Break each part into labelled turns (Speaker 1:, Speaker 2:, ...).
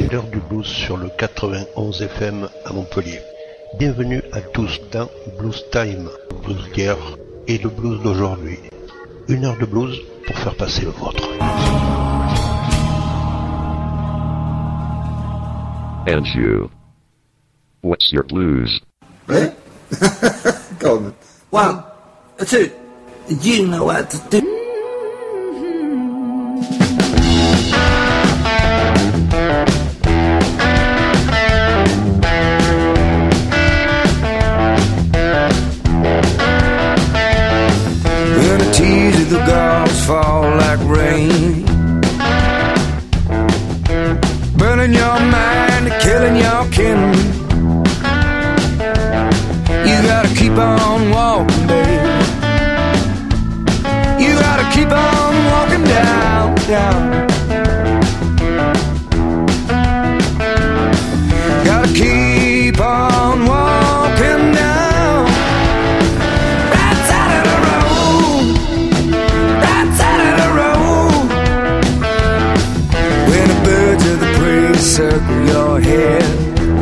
Speaker 1: c'est l'heure du blues sur le 91 FM à Montpellier. Bienvenue à tous dans Blues Time, le blues d'hier et le blues d'aujourd'hui. Une heure de blues pour faire passer le vôtre.
Speaker 2: And you, what's your blues?
Speaker 3: Eh? Go on. 1, 2. You know what to do.
Speaker 4: When the tears of the gods fall like rain, burning your mind, killing your kin. You gotta keep on walking, baby. You gotta keep on walking down, down. Gotta keep on walking down. Right side of the road, right side of the road. When the birds of the prey circle your head,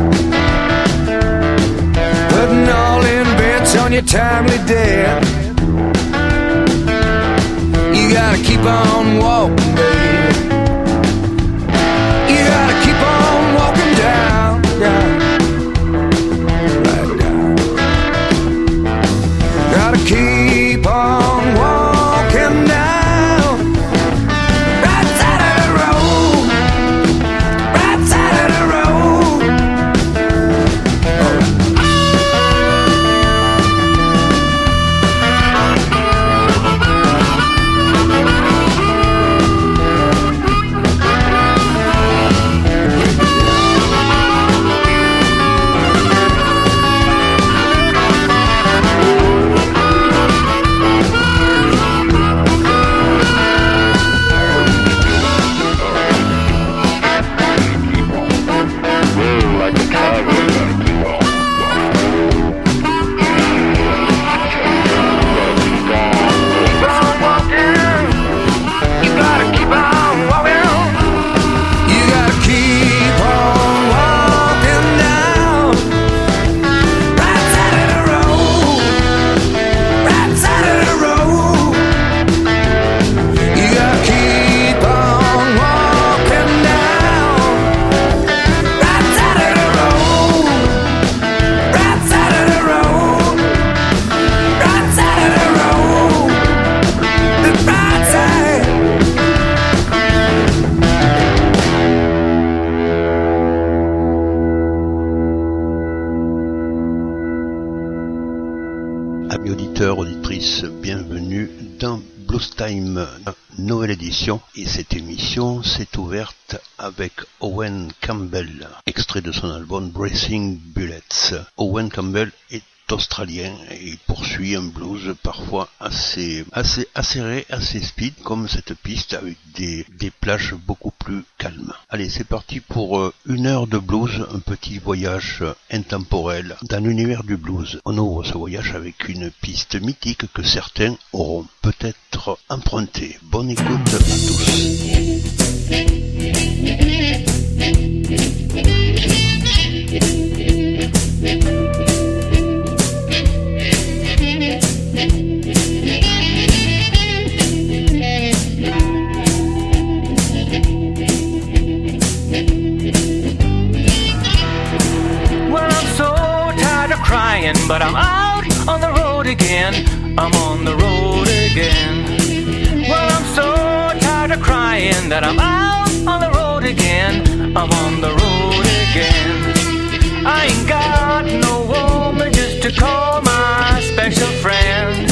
Speaker 4: putting all in bets on your timely death. You gotta keep on walking, baby. You gotta keep on walking down, down, right down. Gotta keep on walking down. Right side of the road, right side of the road.
Speaker 1: Amis auditeurs, auditrices, bienvenue dans Blues Time, nouvelle édition. Et cette émission s'est ouverte avec Owen Campbell, extrait de son album Bracing Bullets. Owen Campbell est australien et il poursuit un blues parfois assez serré, assez speed, comme cette piste avec des plages beaucoup plus calmes. Allez, c'est parti pour une heure de blues, un petit voyage intemporel dans l'univers du blues. On ouvre ce voyage avec une piste mythique que certains auront peut-être empruntée. Bonne écoute à tous.
Speaker 5: But I'm out on the road again. I'm on the road again. Well, I'm so tired of crying that I'm out on the road again. I'm on the road again. I ain't got no woman just to call my special friend.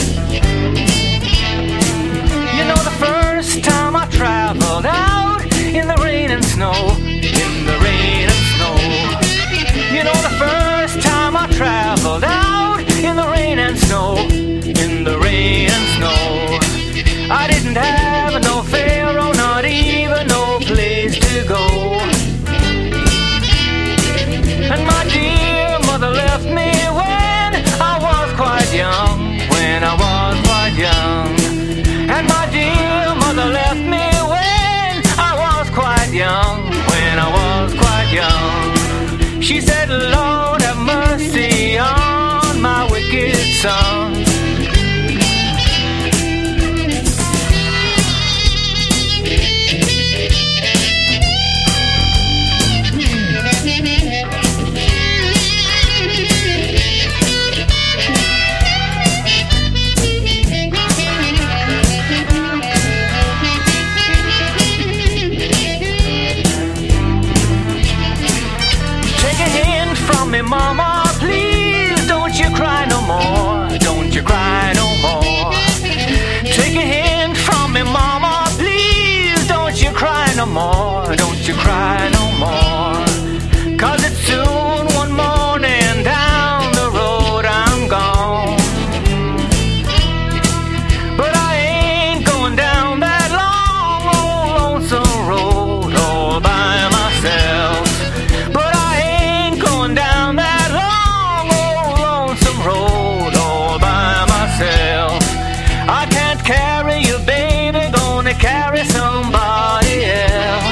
Speaker 5: You know, the first time I traveled out in the rain and snow, in the rain and snow. You know, the first time I traveled out in the rain and snow, in the rain and snow, I didn't have no fare, or not even no place to go. And my dear mother left me when I was quite young, when I was quite young. And my dear mother left me when I was quite young, when I was quite young. sun.
Speaker 4: Mama, please don't you cry no more. Don't you cry no more. Take a hint from me, Mama, please don't you cry no more. Don't you cry no more. 'Cause it's soon one morning down the road I'm gone. But I ain't going down that long old lonesome road all by myself. But I ain't going down that long old lonesome road all by myself. I can't carry you, baby, gonna carry somebody else.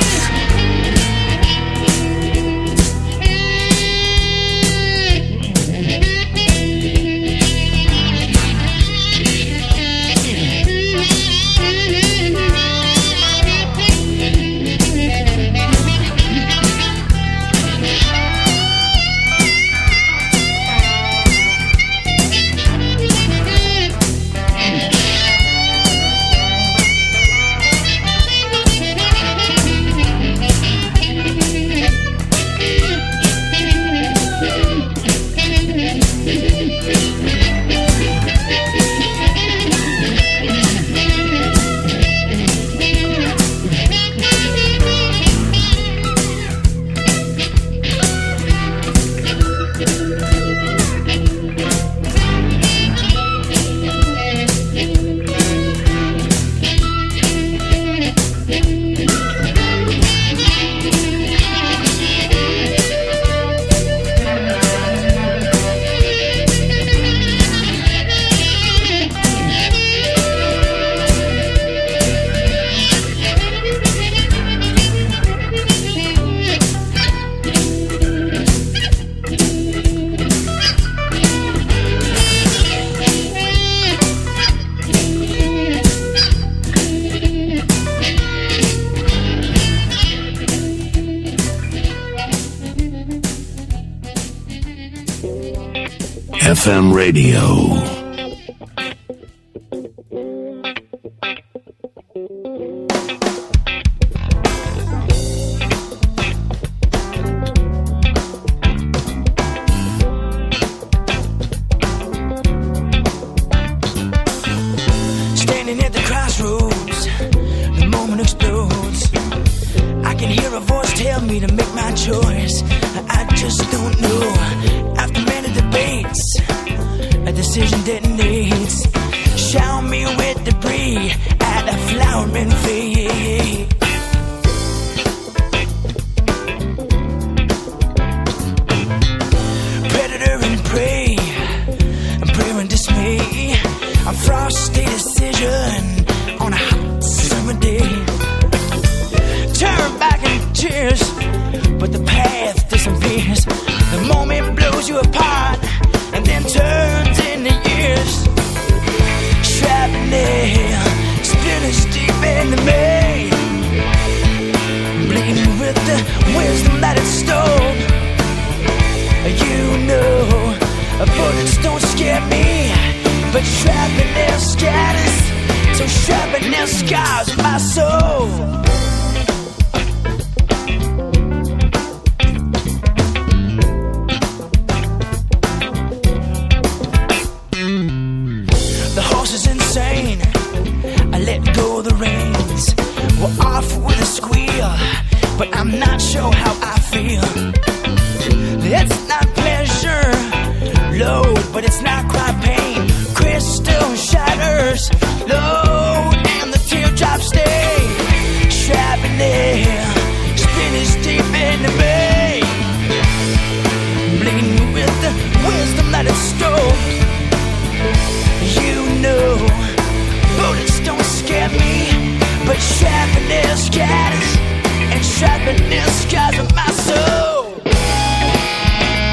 Speaker 6: FM radio.
Speaker 4: Standing at the crossroads, the moment explodes. I can hear a voice tell me to make my choice. I just don't know. After many debates, a decision detonates. Shower me with debris at a flowering fade. Predator and prey, prayer and dismay. A frosty decision on a hot summer day. Turn back in tears, but the path disappears. The moment blows you apart and then turns into years. Shrapnel, splinters deep into me. Bleeding with the wisdom that it stole. You know, bullets don't scare me, but shrapnel scatters. So shrapnel scars my soul. I let go of the reins. We're off with a squeal, but I'm not sure how I feel. It's not pleasure, load, but it's not quite pain. Crystal shatters, load, and the teardrops stay. Shrapnel, spinners deep into me. Bleeding with the wisdom that it stole. You know, bullets don't scare me, but shrapnel scatters, and shrapnel scars of my soul.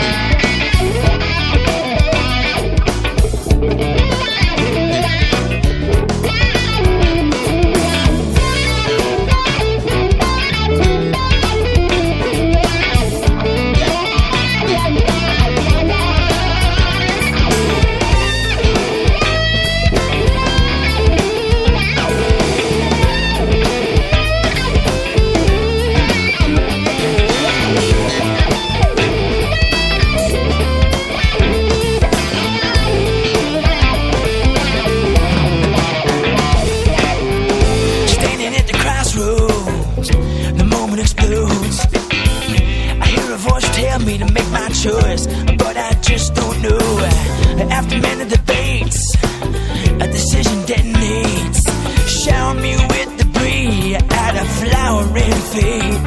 Speaker 7: choice. I hear a voice tell me to make my choice, but I just don't know. After many debates, a decision detonates. Shower me with debris at a flowering fate.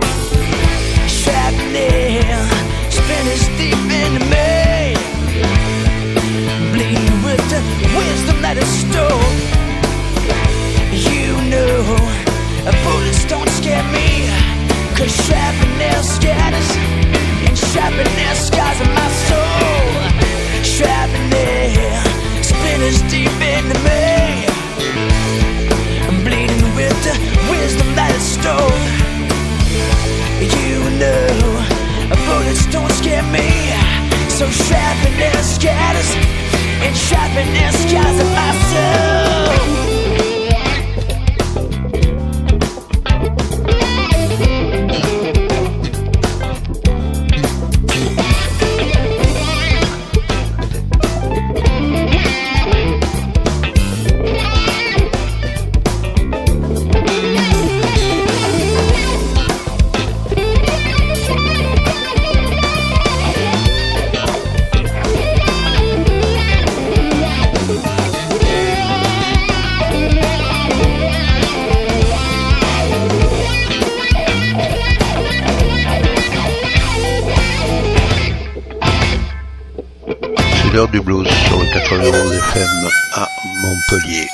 Speaker 7: Shrapnel spinners deep into me, bleeding with the wisdom that is stored. You know, bullets don't scare me, 'cause shrapnel scatters and shrapnel scars in my soul. Shrapnel spinners deep into me, I'm bleeding with the wisdom that is stored. You know, bullets don't scare me, so shrapnel scatters and shrapnel scars in my soul.
Speaker 1: L'heure du blues sur le 91 FM à Montpellier.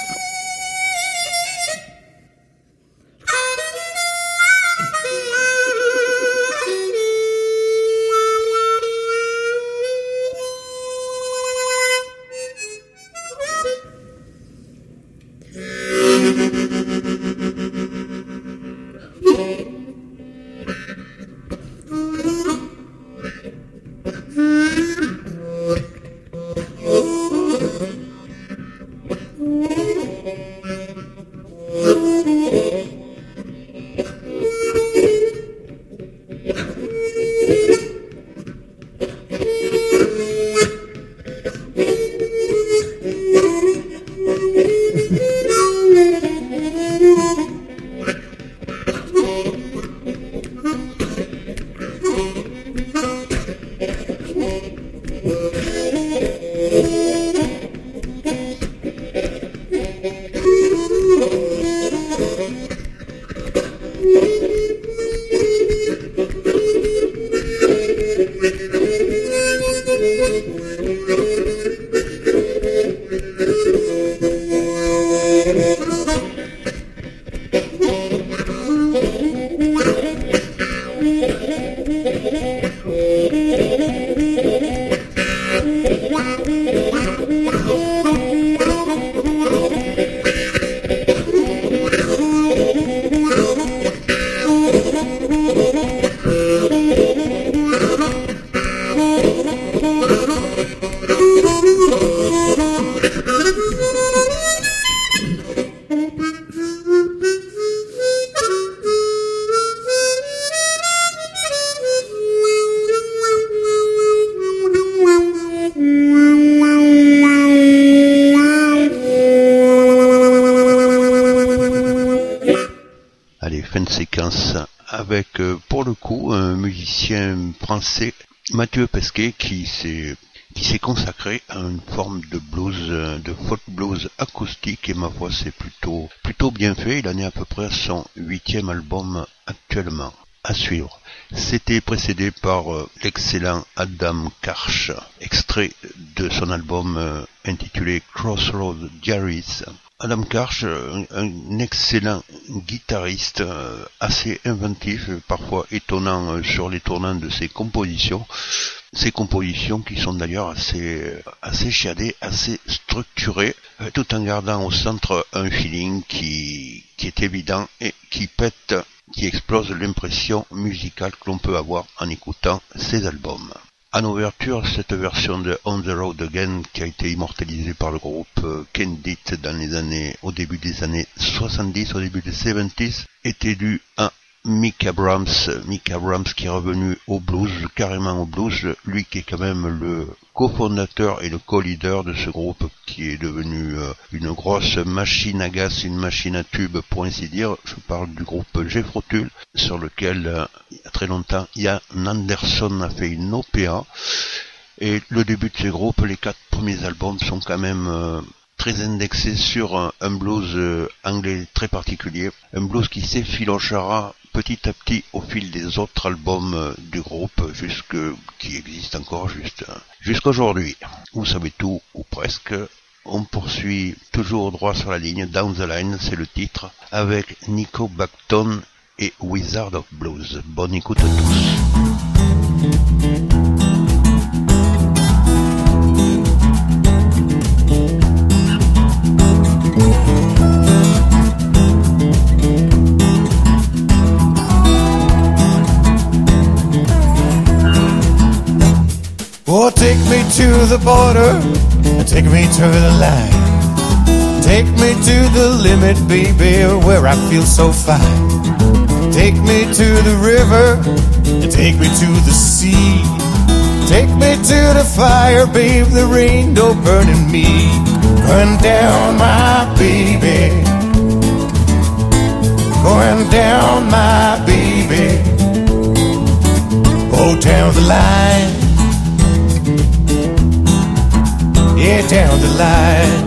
Speaker 1: Avec pour le coup un musicien français, Mathieu Pesquet, qui s'est consacré à une forme de blues, de folk blues acoustique, et ma foi c'est plutôt bien fait. Il en est à peu près à son 8e album actuellement. À suivre, c'était précédé par l'excellent Adam Karsh, extrait de son album intitulé Crossroads Diaries. Adam Karsh, un excellent guitariste, assez inventif, parfois étonnant sur les tournants de ses compositions. Ces compositions qui sont d'ailleurs assez chiadées, assez structurées, tout en gardant au centre un feeling qui est évident et qui pète, qui explose l'impression musicale que l'on peut avoir en écoutant ces albums. En ouverture, cette version de On the Road Again, qui a été immortalisée par le groupe Candid au début des années 70, au début des 70s, est élue en Mick Abrams qui est revenu au blues, carrément au blues, lui qui est quand même le cofondateur et le co-leader de ce groupe qui est devenu une grosse machine à gaz, une machine à tube pour ainsi dire. Je parle du groupe Jethro Tull, sur lequel il y a très longtemps Ian Anderson a fait une OPA. Et le début de ces groupes, les 4 premiers albums sont quand même très indexés sur un blues anglais très particulier, un blues qui s'effilochera petit à petit au fil des autres albums du groupe, qui existent encore jusqu'aujourd'hui. Vous savez tout, ou presque. On poursuit toujours droit sur la ligne, Down the Line, c'est le titre, avec Nico Bagton et Wizard of Blues. Bonne écoute à tous.
Speaker 8: Oh, take me to the border, take me to the line. Take me to the limit, baby, where I feel so fine. Take me to the river, and take me to the sea. Take me to the fire, babe, there ain't no burning me. Going down, my baby. Going down, my baby. Oh, down the line. Yeah, down the line.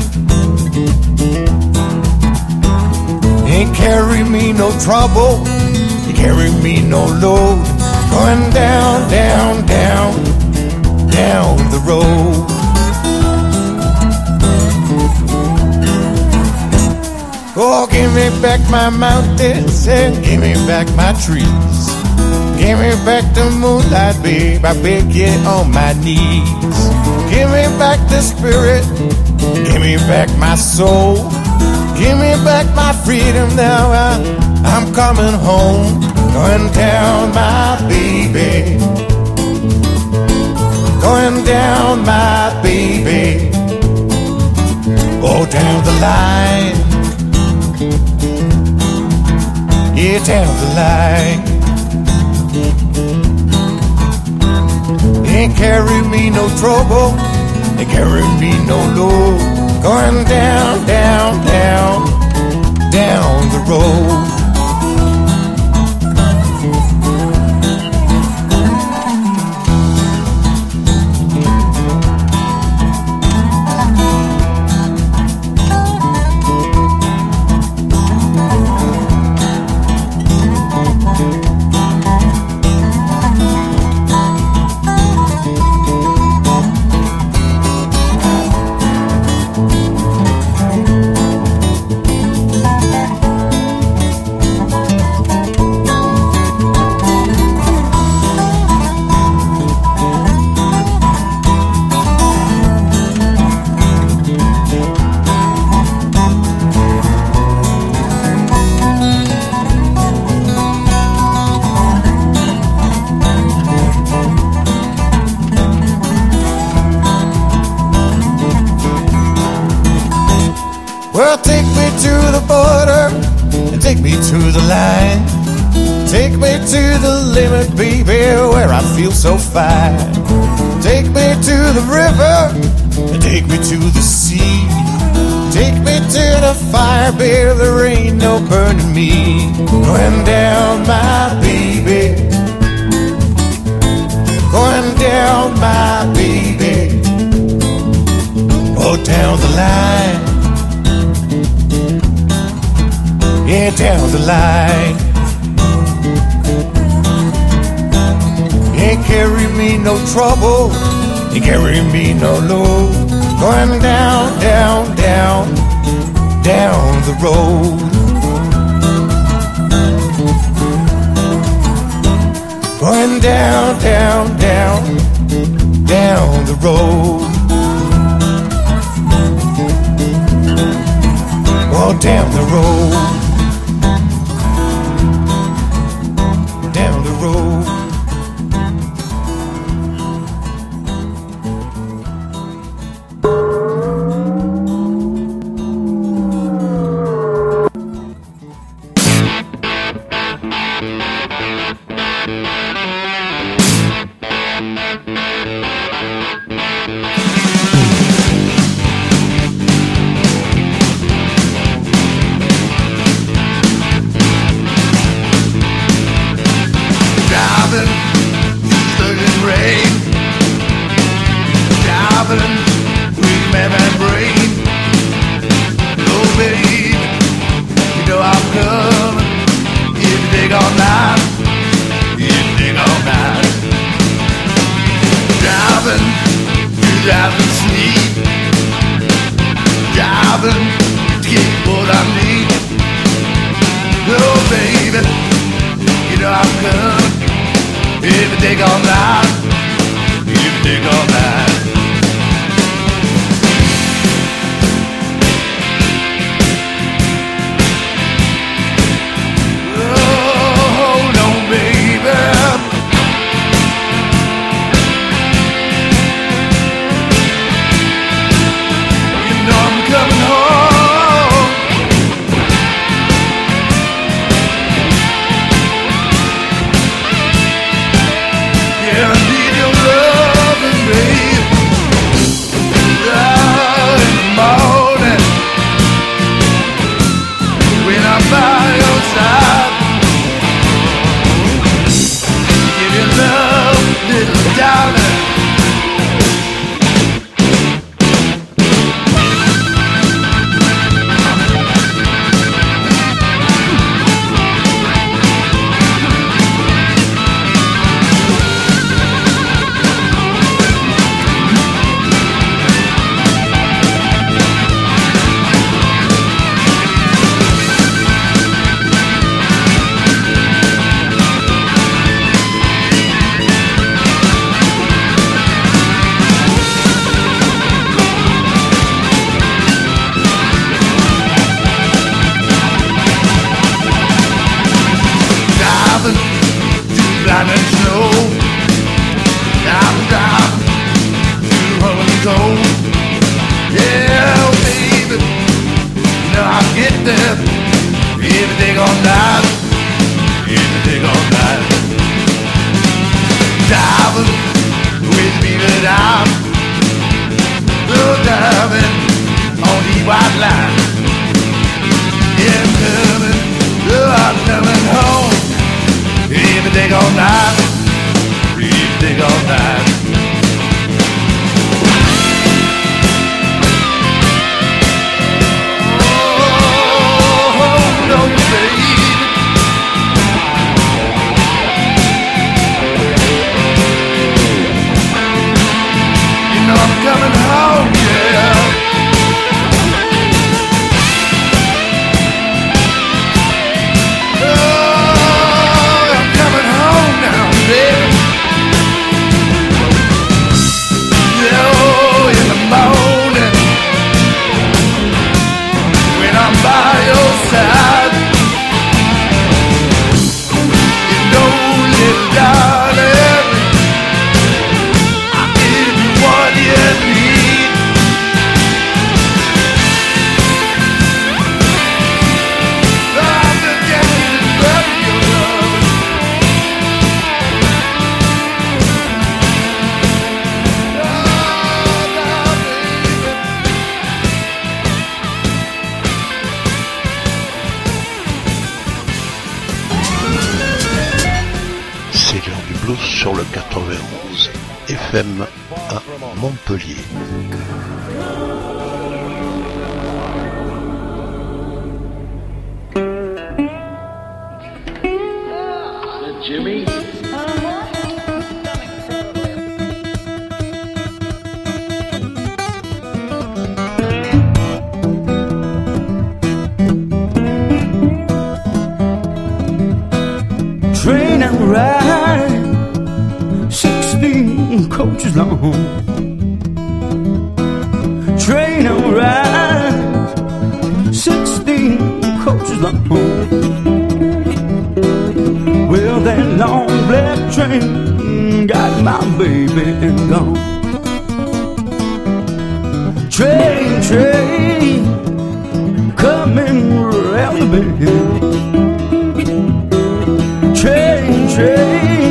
Speaker 8: Ain't carry me no trouble, you carry me no load. Going down, down, down, down the road. Oh, give me back my mountains and give me back my trees. Give me back the moonlight, babe, I beg you on my knees. Give me back the spirit, give me back my soul. Give me back my freedom now, I'm coming home. Going down, my baby. Going down, my baby. Oh, down the line. Yeah, down the line. Ain't carry me no trouble, ain't carry me no load. Going down, down, down, down the road. Well, take me to the border and take me to the line. Take me to the limit, baby, where I feel so fine. Take me to the river and take me to the sea. Take me to the fire, baby, there ain't no burning me. Going down, my baby. Going down, my baby. Oh, down the line. Yeah, down the line. Ain't carry me no trouble, ain't carry me no load. Going down, down, down, down the road. Going down, down, down, down the road. Oh, down the road. Down the road.
Speaker 1: sur le 91 FM à Montpellier.
Speaker 9: Jimmy?
Speaker 10: Train and ride 16 coaches long. Train and ride 16 coaches long. Well, that long black train got my baby and gone. Train, train, coming round the bend. Train, train,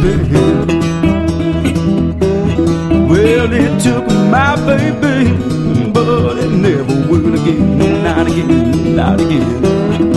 Speaker 10: baby. Well, it took my baby, but it never will again. No, not again, not again.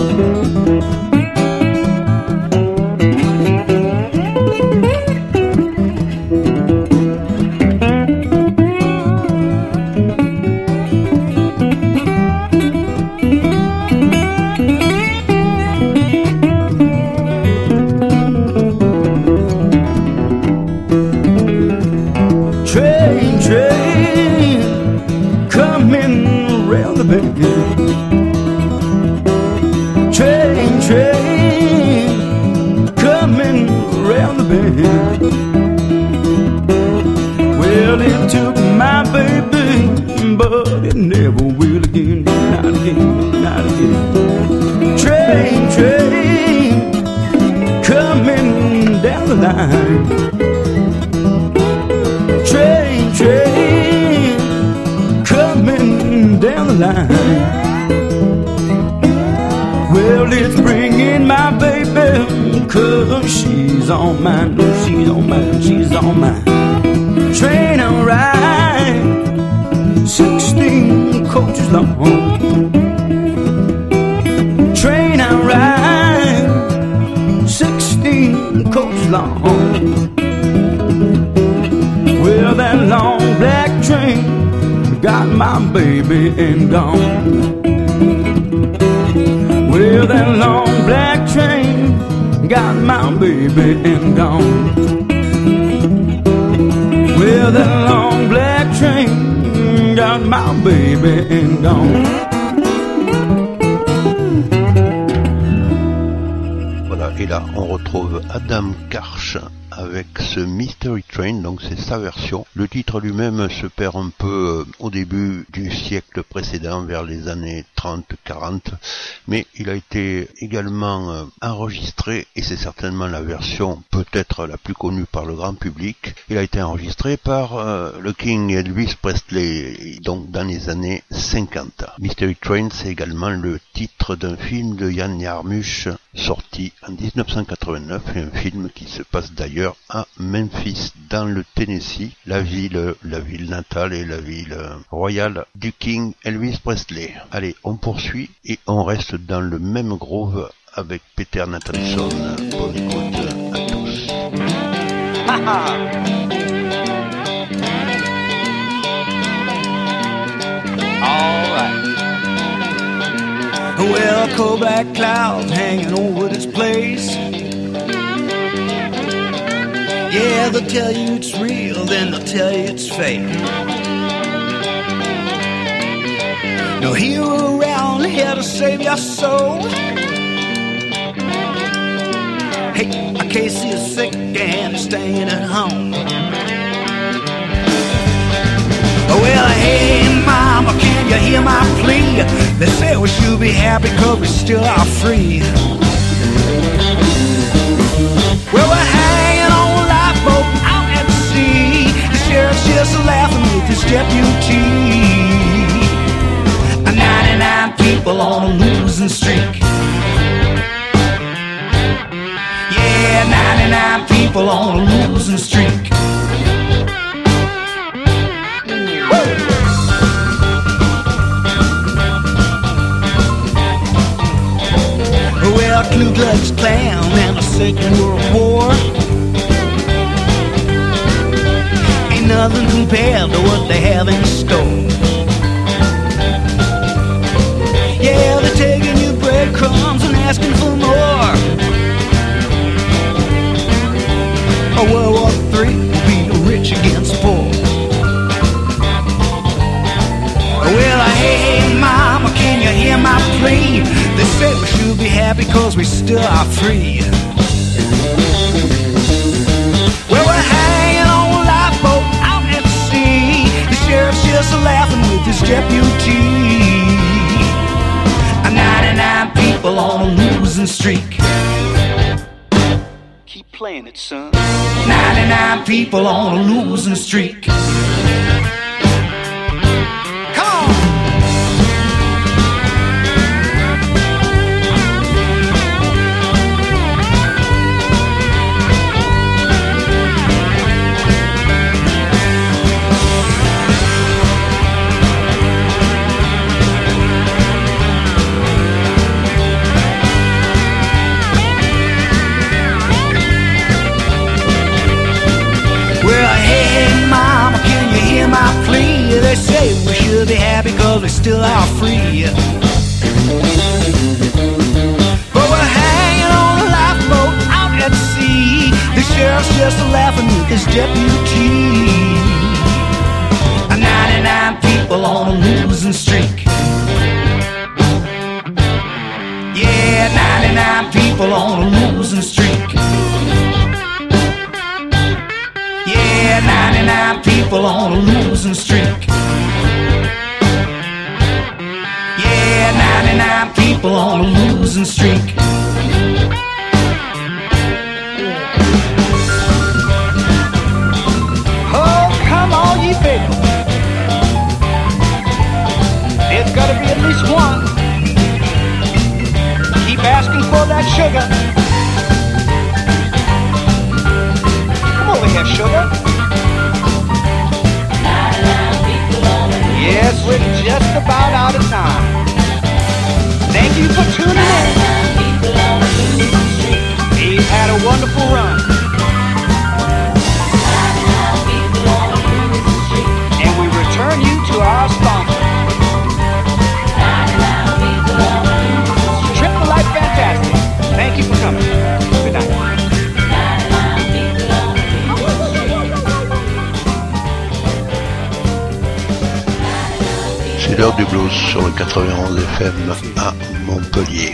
Speaker 10: Well, it took my baby, but it never will again. Not again, not again. Train, train, coming down the line. Train, train, coming down the line. Well, it's bringing my baby, 'cause she's on mine, no, she's on mine, she's on mine. Train and ride, 16 coaches long. Train and ride, 16 coaches long. Well, that long black train got my baby and gone. Well, that long black train got my baby and gone. Well, that long black train got my baby and gone.
Speaker 1: Voilà, et là on retrouve Adam Karch avec ce Mystery Train, donc c'est sa version. Le titre lui-même se perd un peu au début du siècle précédent, vers les années 30-40, mais il a été également enregistré, et c'est certainement la version peut-être la plus connue par le grand public, il a été enregistré par le King Elvis Presley, donc dans les années 50. Mystery Train, c'est également le titre d'un film de Yann Yarmush, sorti en 1989, un film qui se passe d'ailleurs à Memphis, dans le Tennessee, la ville natale et la ville royale du King Elvis Presley. Allez, on poursuit et on reste dans le même groove avec Peter Nathanson. Bonne écoute à tous.
Speaker 5: All right. Well, cold black clouds hanging over this place. Yeah, they'll tell you it's real, then they'll tell you it's fake. No hero around here to save your soul. Hey, I can't see a sick and staying at home. Well, hey, mama, can you hear my plea? They say we should be happy 'cause we still are free. Well, we're hanging on a lifeboat out at sea. The sheriff's just laughing with his deputy. 99 people on a losing streak. Yeah, 99 people on a losing streak. Well, Ku Klux Klan and the Second World War ain't nothing compared to what they have in store. Yeah, they're taking your breadcrumbs and asking for more. World War III will be rich against poor. Well, hey, mama, can you hear my plea? They say we should be happy 'cause we still are free. Well, we're hanging on a lifeboat out at sea. The sheriff's just laughing with his deputy. 99 people on a losing streak. Keep playing it, son. 99 people on a losing streak.
Speaker 10: still are free. But we're hanging on a lifeboat out at sea. The sheriff's just laughing with his deputy. 99 people on a losing streak. Yeah, 99 people on a losing streak. Yeah, 99 people on a losing streak. Yeah, 99 people on a losing streak. Oh, come on, you people. There's gotta be at least one. Keep asking for that sugar. Come over here, sugar. Yes, we're just about out of time. Thank you for tuning in. We've had a wonderful run. And we return you to our sponsor. Triple Life Fantastic. Thank you for coming. Good night.
Speaker 1: C'est l'heure du blues sur le 91 FM à Montpellier.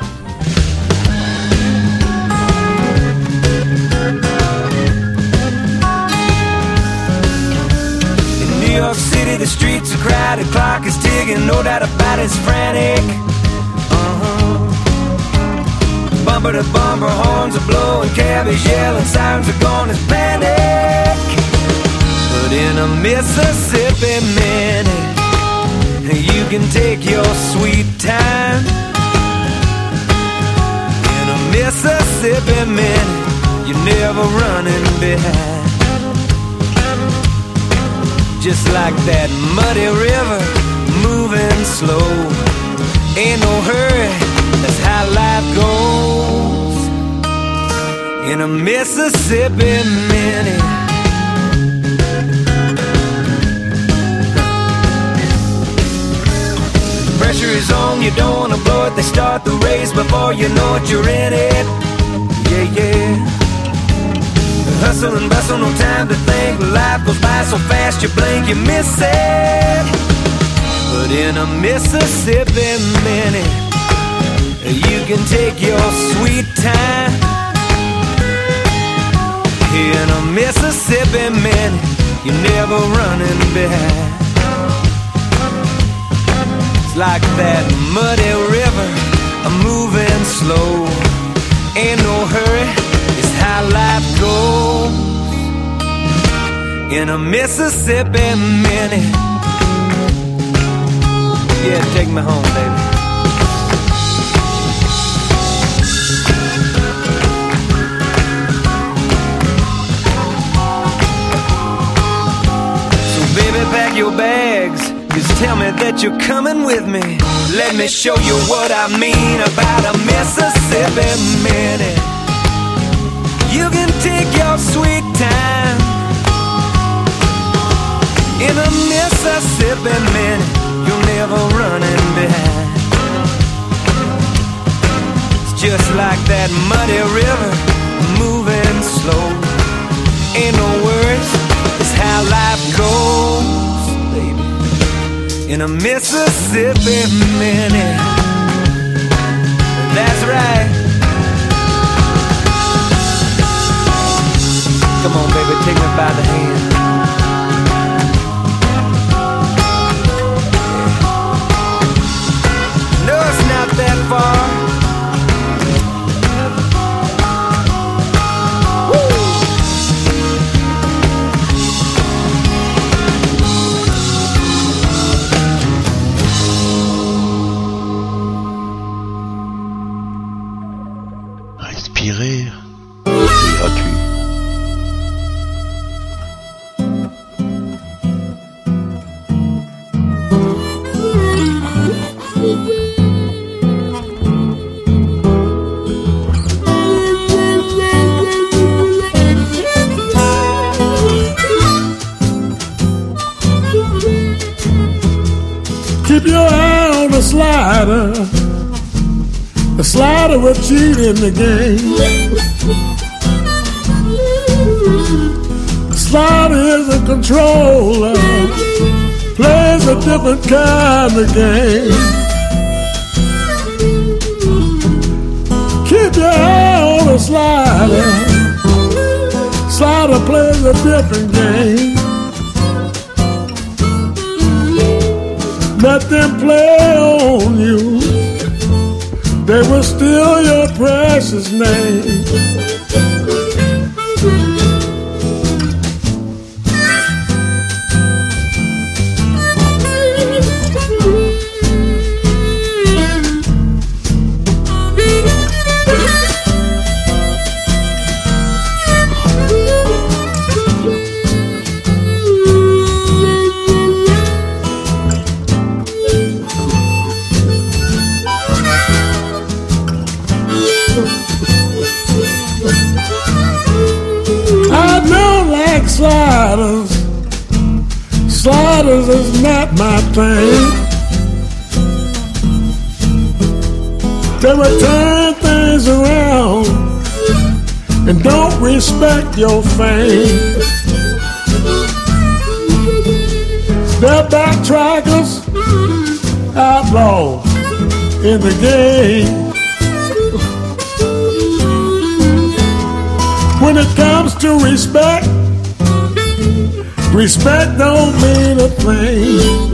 Speaker 7: In New York City, the streets are crowded, clock is ticking, no doubt about it's frantic. Bumper to bumper, horns are blowing, cabbies yelling, sirens are gone, it's panic. But in a Mississippi minute, you can take your sweet time. In a Mississippi minute, you're never running behind. Just like that muddy river, moving slow. Ain't no hurry, that's how life goes. In a Mississippi minute. Pressure is on, you don't wanna blow it. They start the race before you know it, you're in it. Yeah, yeah. Hustle and bustle, no time to think. Life goes by so fast, you blink, you miss it. But in a Mississippi minute, you can take your sweet time. In a Mississippi minute, you're never running behind. Like that muddy river, moving slow. Ain't no hurry, it's how life goes. In a Mississippi minute. Yeah, take me home, baby. So baby, pack your bags. Just tell me that you're coming with me. Let me show you what I mean about a Mississippi minute. You can take your sweet time. In a Mississippi minute, you're never running behind. It's just like that muddy river, moving slow. Ain't no worries, it's how life goes. In a Mississippi minute. That's right. Come on, baby, take me by the hand. No, it's not that far.
Speaker 1: Respirer, c'est gratuit.
Speaker 8: Keep your
Speaker 11: slider. The slider will cheat in the game. The slider is a controller, plays a different kind of game. Keep your eye on the slider. Slider plays a different game. Let them play on you. They will steal your precious name. Sliders is not my thing. They will turn things around and don't respect your fame. They're backtrackers, outlaws in the game. When it comes to respect, respect don't mean a thing.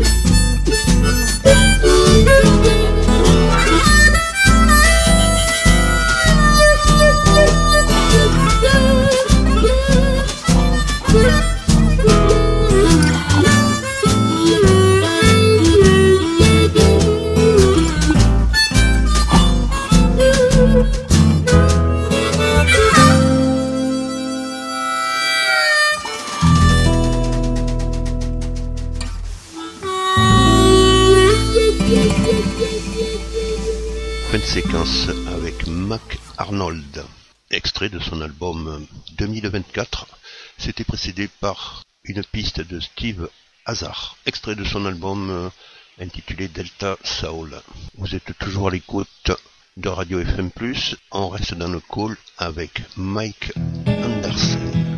Speaker 1: Séquence avec Mac Arnold, extrait de son album 2024. C'était précédé par une piste de Steve Hazard, extrait de son album intitulé Delta Soul. Vous êtes toujours à l'écoute de Radio FM+, on reste dans le call avec Mike Anderson.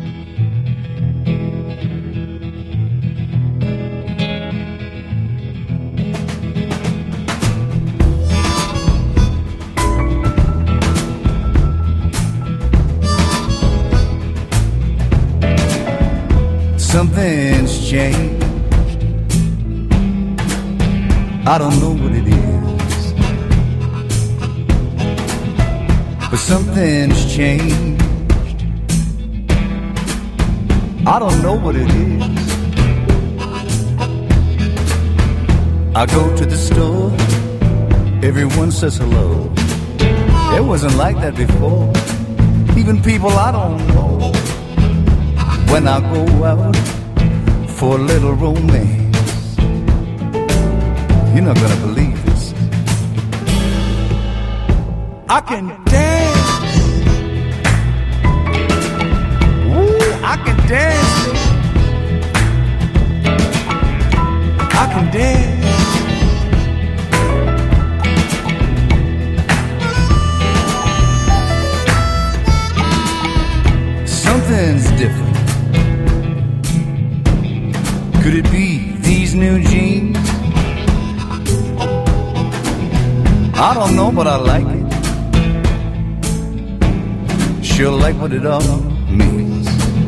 Speaker 12: Something's changed. I don't know what it is, but something's changed. I don't know what it is. I go to the store, everyone says hello. It wasn't like that before. Even people I don't know. When I go out for a little romance, you're not gonna believe this. I can dance. Ooh, I can dance. I can dance. Something's different. Could it be these new jeans? I don't know, but I like it. Sure like what it all means.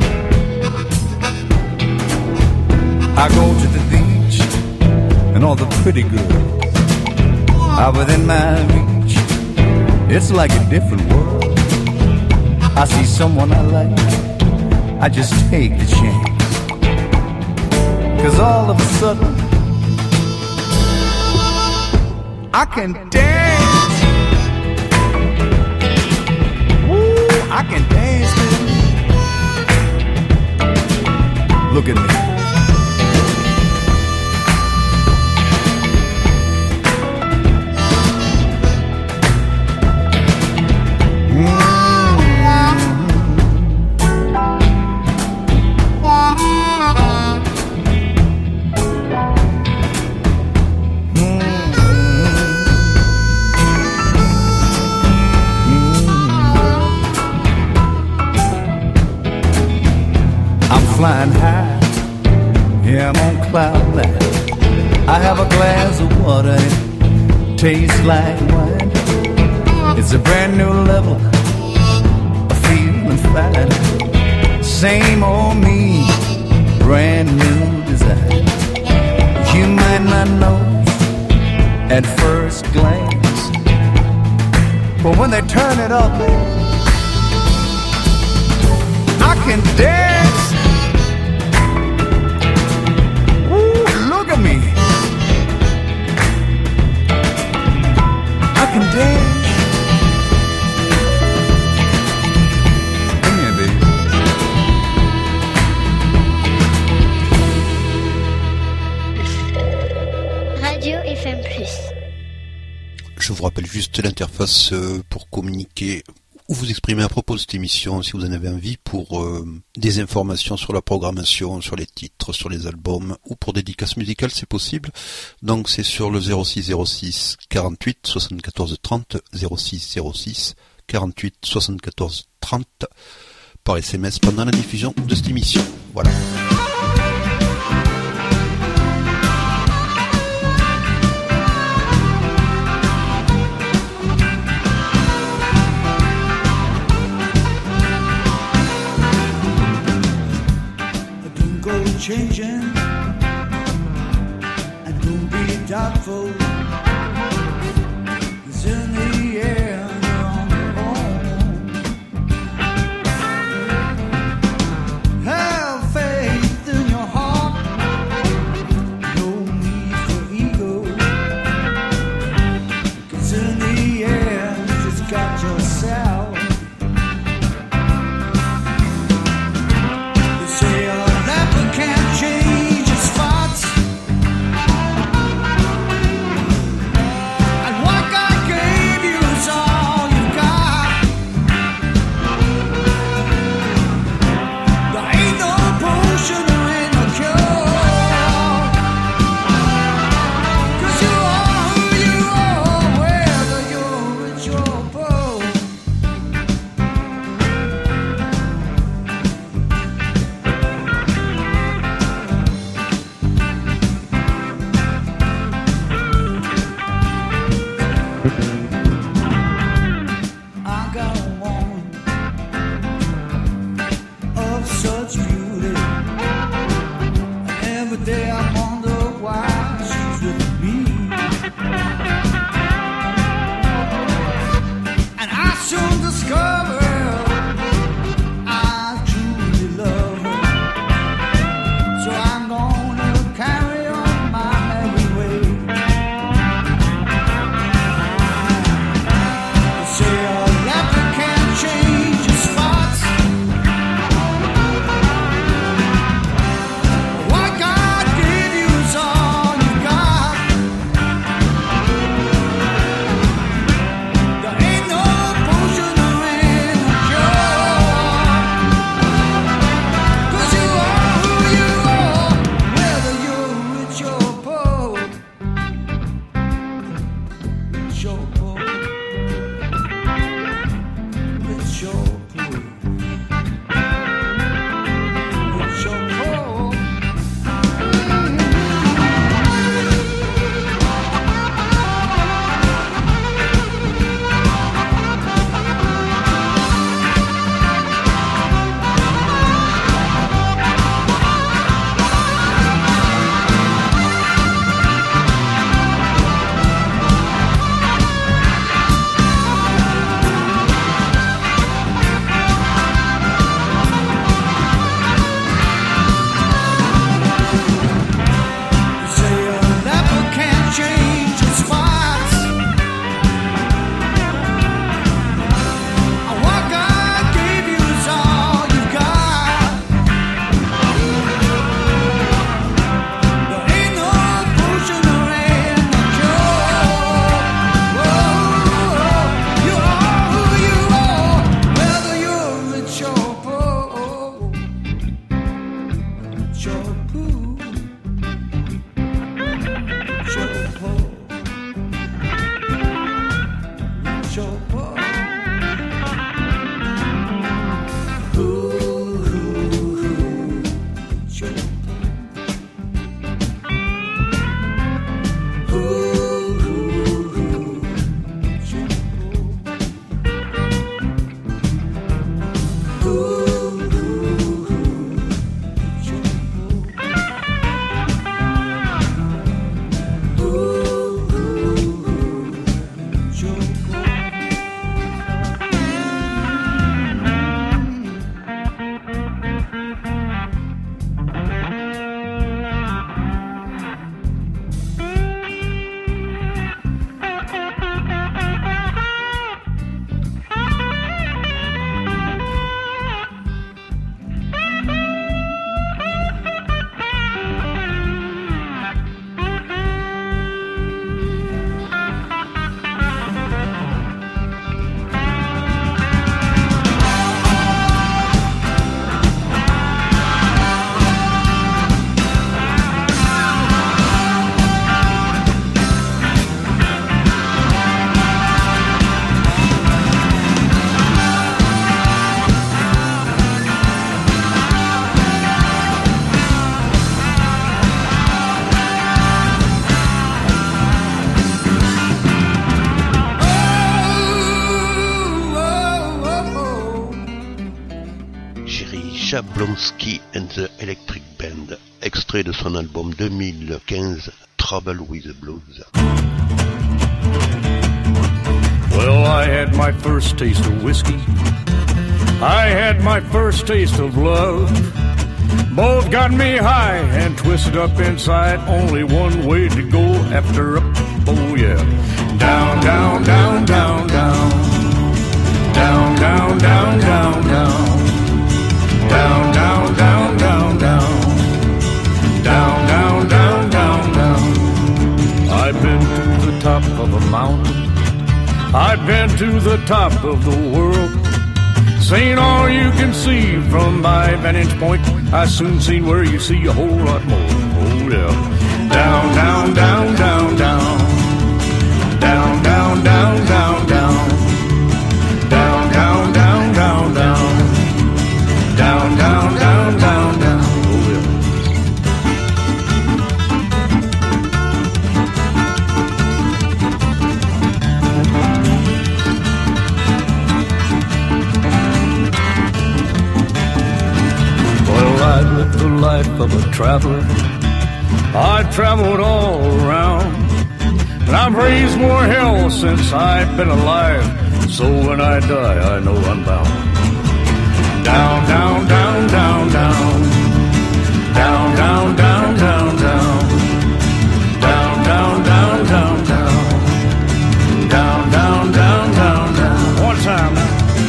Speaker 12: I go to the beach and all the pretty girls are within my reach. It's like a different world. I see someone I like, I just take the chance. 'Cause all of a sudden I can dance. Woo, I can dance, baby. Look at me. flying high. Yeah, I'm on cloud nine. I have a glass of water, it tastes like wine. It's a brand new level of feeling fine. Same old me, brand new design. You might not know at first glance, but when they turn it up, I can dance. Ooh, look at me. I can dance. Come here, baby.
Speaker 13: Radio FM+.
Speaker 1: Je vous rappelle juste l'interface pour communiquer ou vous exprimer à propos de cette émission si vous en avez envie, pour des informations sur la programmation, sur les titres, sur les albums, ou pour dédicaces musicales, c'est possible. Donc c'est sur le 0606 48 74 30, 0606 48 74 30 par SMS pendant la diffusion de cette émission. Voilà.
Speaker 14: Changing, and don't be doubtful. It's in the air, you're on your own. Have faith in your heart, no need for ego. 'Cause in the air, you just got yourself. You say a leopard can't change its spots, and what God gave you is all you got. There ain't no potion, there ain't no cure, 'cause you are who you are, whether you're rich or poor. I got a woman of such beauty, and every day I wonder why she's with me. And I soon discover I truly love her, so I'm gonna carry on my merry way. Say a leopard can't change its spots, what God gave you is all you got. There ain't no potion, there ain't no cure, 'cause you are who you are, whether you're rich or poor. Rich or poor. It's your pool. It's your pool.
Speaker 1: Jablonski and the Electric Band, extrait de son album 2015 Trouble with the Blues.
Speaker 15: Well, I had my first taste of whiskey. I had my first taste of love. Both got me high and twisted up inside. Only one way to go after up. Oh yeah. Down, down, down, down, down. Down, down, down, down, down. Down, down, down, down, down. Down, down, down, down, down. I've been to the top of a mountain. I've been to the top of the world. Seen all you can see from my vantage point. I soon seen where you see a whole lot more. Oh yeah. Down, down, down, down, down. Down, down, down, down, down. Down, down, down, down, down. Down, down, down, down, down. Oh yeah. Well, I've lived the life of a traveler. I've traveled all around. And I've raised more hell since I've been alive. So when I die, I know I'm bound. Down, down, down, down, down. Down, down, down, down, down. Down, down, down, down, down. Down, down, down, down, down. One time now.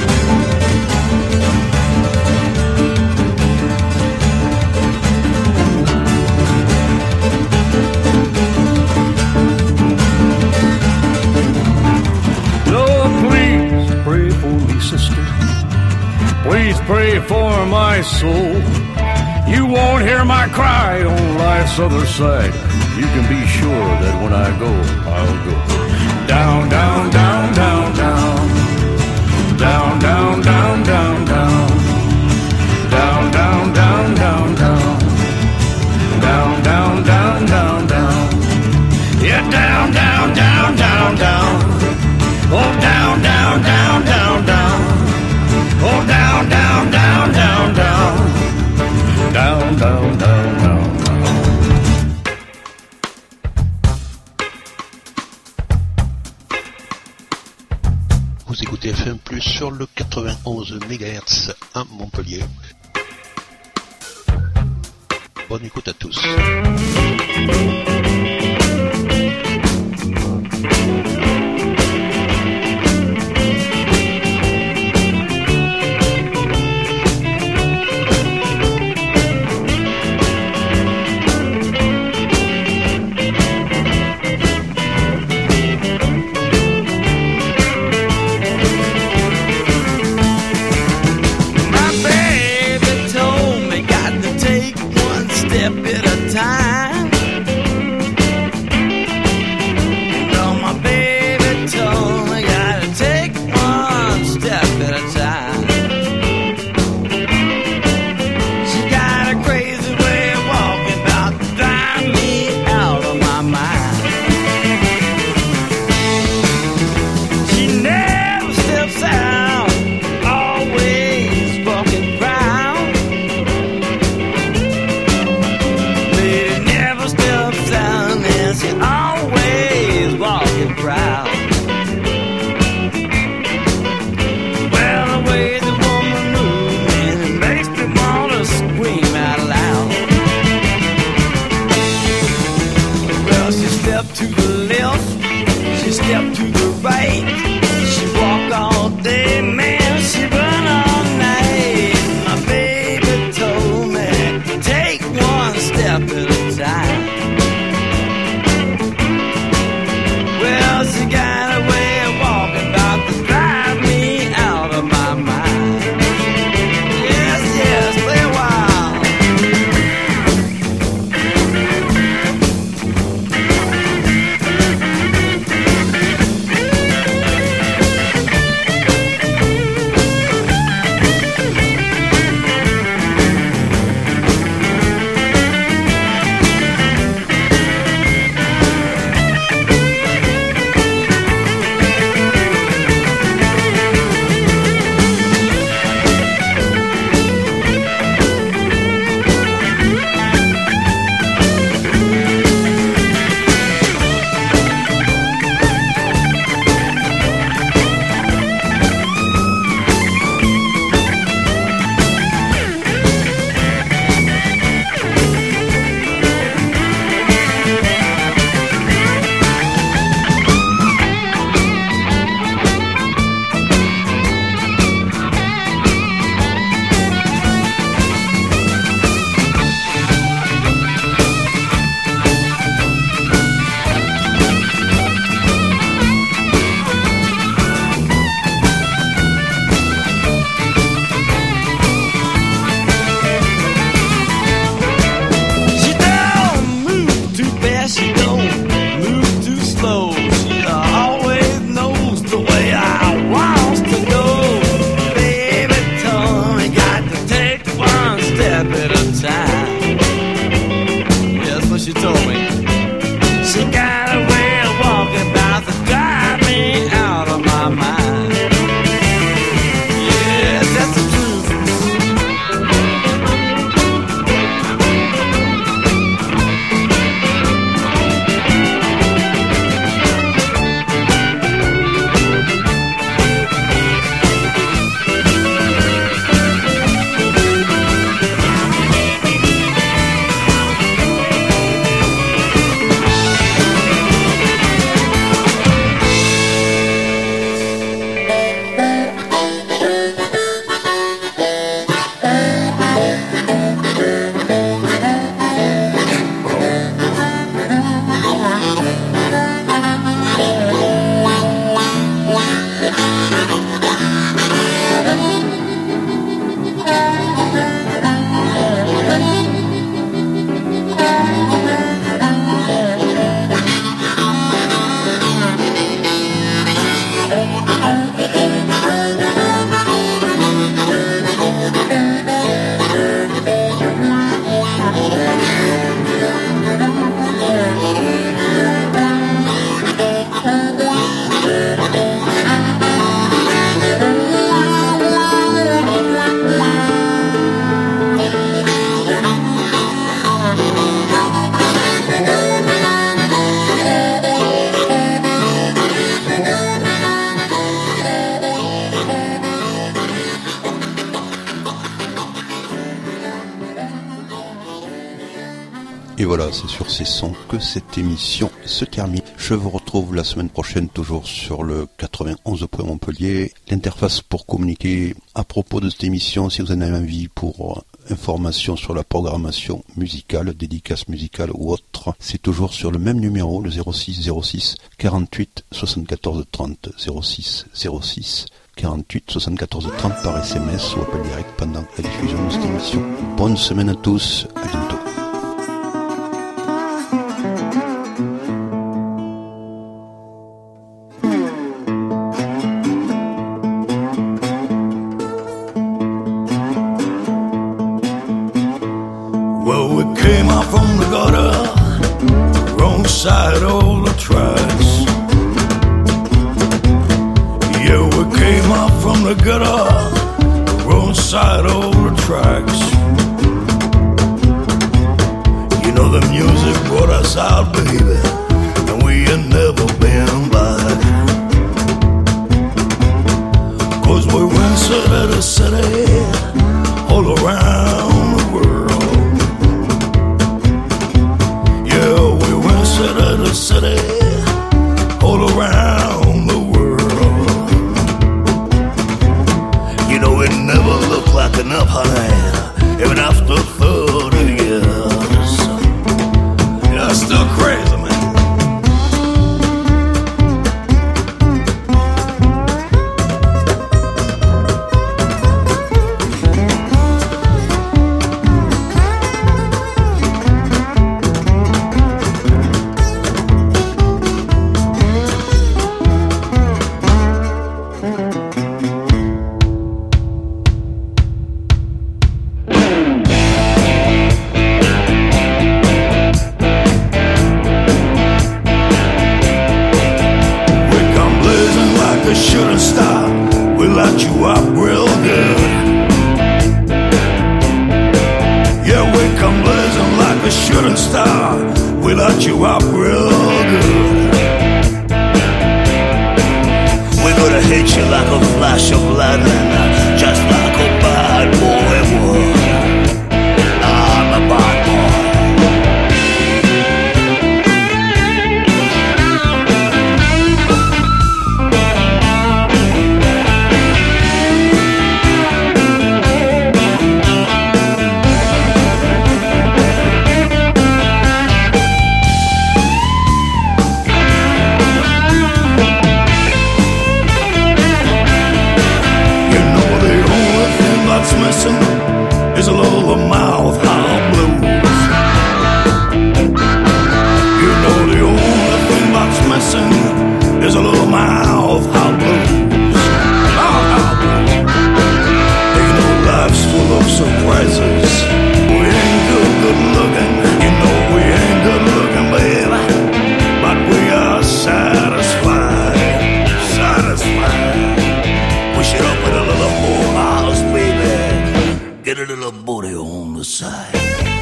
Speaker 15: Pray for me, sister. Please pray for my soul. You won't hear my cry on life's other side. You can be sure that when I go, I'll go. Down, down, down, down, down. Down, down, down, down, down. Down, down, down, down, down. Down, down, down, down, down. Yeah, down, down, down, down, down. Oh, down, down, down, down, down. Oh, down, down, down, down, down. Down, down, down, down.
Speaker 1: Vous écoutez FM Plus sur le 91 MHz à Montpellier. Bonne écoute à tous.
Speaker 7: Step at a time.
Speaker 1: Et voilà, c'est sur ces sons que cette émission se termine. Je vous retrouve la semaine prochaine, toujours sur le 91 point Montpellier. L'interface pour communiquer à propos de cette émission, si vous en avez envie, pour information sur la programmation musicale, dédicace musicale ou autre, c'est toujours sur le même numéro, le 06 06 48 74 30, 06 06 48 74 30 par SMS ou appel direct pendant la diffusion de cette émission. Bonne semaine à tous, à bientôt.
Speaker 14: Well, we came out from the gutter, wrong side of the tracks. Yeah, we came out from the gutter, wrong side of the tracks. You know the music brought us out, baby, and we ain't never been back. 'Cause we went city to city, all around the world. City to city, all around the world. You know it never looked like enough, honey, even after 30 years. Yeah, still crazy, man. Shooting star, we light you up real good. Yeah, we come blazing like a shooting star, we light you up real good. We're gonna hit you like a flash of lightning, just like a bad boy would. I'm a bad boy. Missing is a little mouth high blues. You know the only thing that's missing is a little mouth high blues. Mouth high blues. You know life's full of surprises. We ain't good looking. You know we ain't good looking, baby, but we are satisfied. Satisfied. Push it up with a little whole house, baby. Get a little booty on the side.